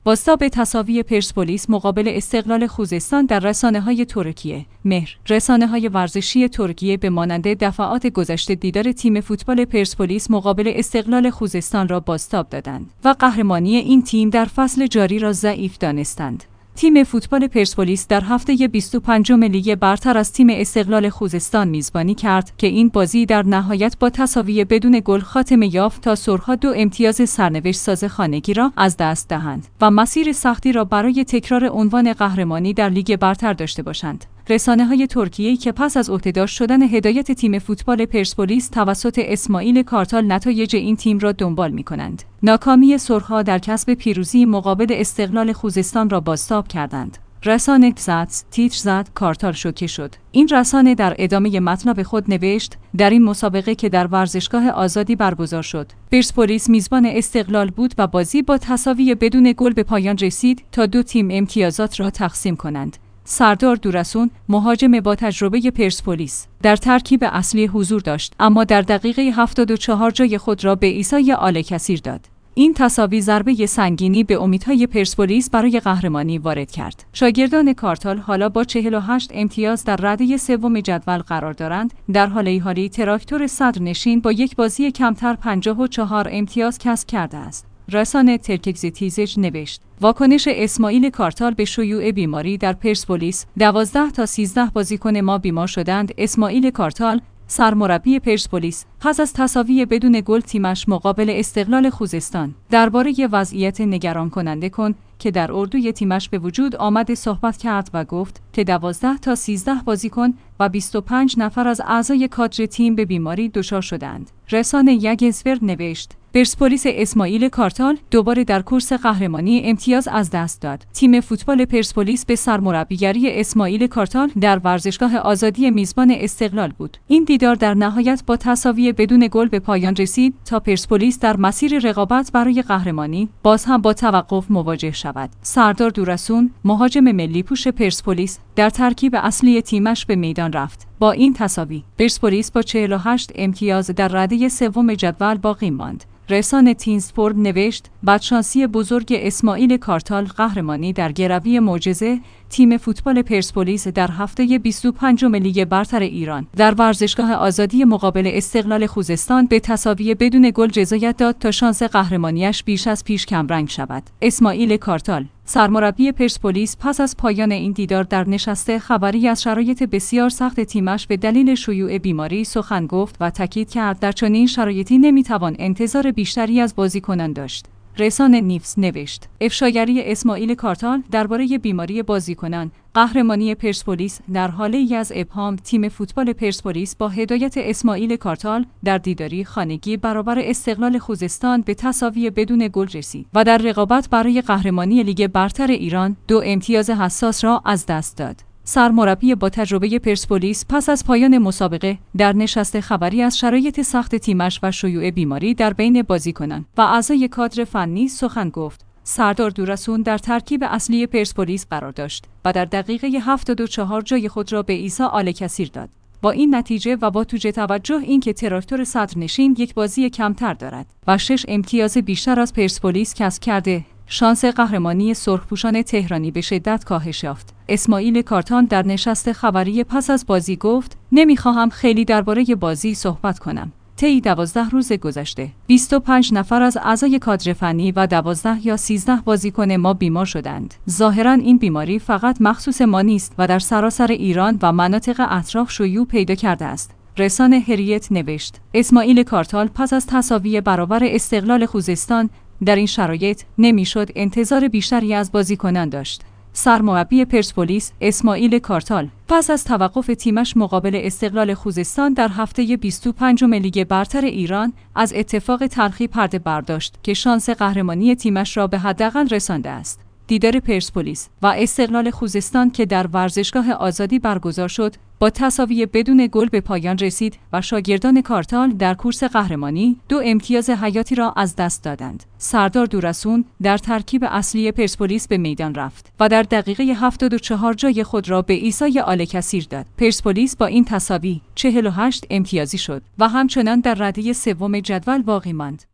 بازتاب تساوی پرسپولیس مقابل استقلال خوزستان در رسانه‌های ترکیه. مهر. رسانه‌های ورزشی ترکیه به مانند دفعات گذشته دیدار تیم فوتبال پرسپولیس مقابل استقلال خوزستان را بازتاب دادند و قهرمانی این تیم در فصل جاری را ضعیف دانستند. تیم فوتبال پرسپولیس در هفته 25 لیگ برتر از تیم استقلال خوزستان میزبانی کرد که این بازی در نهایت با تساوی بدون گل خاتمه یافت تا سرخ‌ها 2 امتیاز سرنوشت ساز خانگی را از دست دهند و مسیر سختی را برای تکرار عنوان قهرمانی در لیگ برتر داشته باشند. رسانه‌های ترکیه‌ای که پس از عهده‌دار شدن هدایت تیم فوتبال پرسپولیس توسط اسماعیل کارتال نتایج این تیم را دنبال می‌کنند. ناکامی سرخ‌ها در کسب پیروزی مقابل استقلال خوزستان را بازتاب کردند. رسانه زات تیتر زد کارتال شوکه شد. این رسانه در ادامه مطلب خود نوشت در این مسابقه که در ورزشگاه آزادی برگزار شد، پرسپولیس میزبان استقلال بود و بازی با تساوی بدون گل به پایان رسید تا 2 تیم امتیازات را تقسیم کنند. سردار دورسون، مهاجم با تجربه پرسپولیس، در ترکیب اصلی حضور داشت اما در دقیقه 74 جای خود را به عیسی آل‌کثیر داد. این تساوی ضربه سنگینی به امیدهای پرسپولیس برای قهرمانی وارد کرد. شاگردان کارتال حالا با 48 امتیاز در رده سوم جدول قرار دارند، در حالی تراکتور صدرنشین با یک بازی کمتر 54 امتیاز کسب کرده است. رسانه ترکگزیتیزج نوشت واکنش اسماعیل کارتال به شیوع بیماری در پرسپولیس. 12 تا 13 بازیکن ما بیمار شدند. اسماعیل کارتال، سرمربی پرسپولیس، پس از تساوی بدون گل تیمش مقابل استقلال خوزستان درباره وضعیت نگران کننده که در اردوی تیمش به وجود آمده صحبت کرد و گفت که 12 تا 13 بازیکن و 25 نفر از اعضای کادر تیم به بیماری دچار شدند. رسانه یگزور نوشت پرسپولیس اسماعیل کارتال دوباره در کورس قهرمانی امتیاز از دست داد. تیم فوتبال پرسپولیس به سرمربیگری اسماعیل کارتال در ورزشگاه آزادی میزبان استقلال بود. این دیدار در نهایت با تساوی بدون گل به پایان رسید تا پرسپولیس در مسیر رقابت برای قهرمانی باز هم با توقف مواجه شود. سردار دورسون، مهاجم ملی پوش پرسپولیس، در ترکیب اصلی تیمش به میدان رفت. با این تساوی پرسپولیس با 48 امتیاز در رده سوم جدول باقی ماند. رسانه تینسپورت نوشت بدشانسی بزرگ اسماعیل کارتال قهرمانی در گروی معجزه تیم فوتبال پرسپولیس در هفته 25 لیگ برتر ایران در ورزشگاه آزادی مقابل استقلال خوزستان به تساوی بدون گل رضایت داد تا شانس قهرمانیش بیش از پیش کمرنگ شود. اسماعیل کارتال، سرمربی پرسپولیس، پس از پایان این دیدار در نشست خبری از شرایط بسیار سخت تیمش به دلیل شیوع بیماری سخن گفت و تاکید کرد در چنین شرایطی نمیتوان انتظار بیشتری از بازیکنان داشت. رسانه نیوز نوشت افشاگری اسماعیل کارتال درباره بیماری بازیکنان. قهرمانی پرسپولیس در حالی از ابهام. تیم فوتبال پرسپولیس با هدایت اسماعیل کارتال در دیداری خانگی برابر استقلال خوزستان به تساوی بدون گل رسید و در رقابت برای قهرمانی لیگ برتر ایران 2 امتیاز حساس را از دست داد. سرمربی با تجربه پرسپولیس پس از پایان مسابقه در نشست خبری از شرایط سخت تیمش و شیوع بیماری در بین بازیکنان و اعضای کادر فنی سخن گفت. سردار دورسون در ترکیب اصلی پرسپولیس قرار داشت و در دقیقه 74 جای خود را به عیسی آل‌کثیر داد. با این نتیجه و با توجه اینکه تراکتور صدرنشین یک بازی کمتر دارد و 6 امتیاز بیشتر از پرسپولیس کسب کرده، شانس قهرمانی سرخپوشان تهرانی به شدت کاهش یافت. اسماعیل کارتال در نشست خبری پس از بازی گفت نمیخواهم خیلی درباره بازی صحبت کنم. طی 12 روز گذشته 25 نفر از اعضای کادر فنی و 12 یا 13 بازیکن ما بیمار شدند. ظاهراً این بیماری فقط مخصوص ما نیست و در سراسر ایران و مناطق اطراف شیوع پیدا کرده است. رسانه هریت نوشت اسماعیل کارتال پس از تساوی برابر استقلال خوزستان در این شرایط نمیشد انتظار بیشتری از بازیکنان داشت. سرمربی پرسپولیس اسماعیل کارتال پس از توقف تیمش مقابل استقلال خوزستان در هفته 25 لیگ برتر ایران از اتفاق تلخی پرده برداشت که شانس قهرمانی تیمش را به حداقل رسانده است. دیدار پرسپولیس و استقلال خوزستان که در ورزشگاه آزادی برگزار شد با تساوی بدون گل به پایان رسید و شاگردان کارتال در کورس قهرمانی 2 امتیاز حیاتی را از دست دادند. سردار دورسون در ترکیب اصلی پرسپولیس به میدان رفت و در دقیقه 74 جای خود را به عیسی آل‌کثیر داد. پرسپولیس با این تساوی 48 امتیازی شد و همچنان در رده سوم جدول باقی ماند.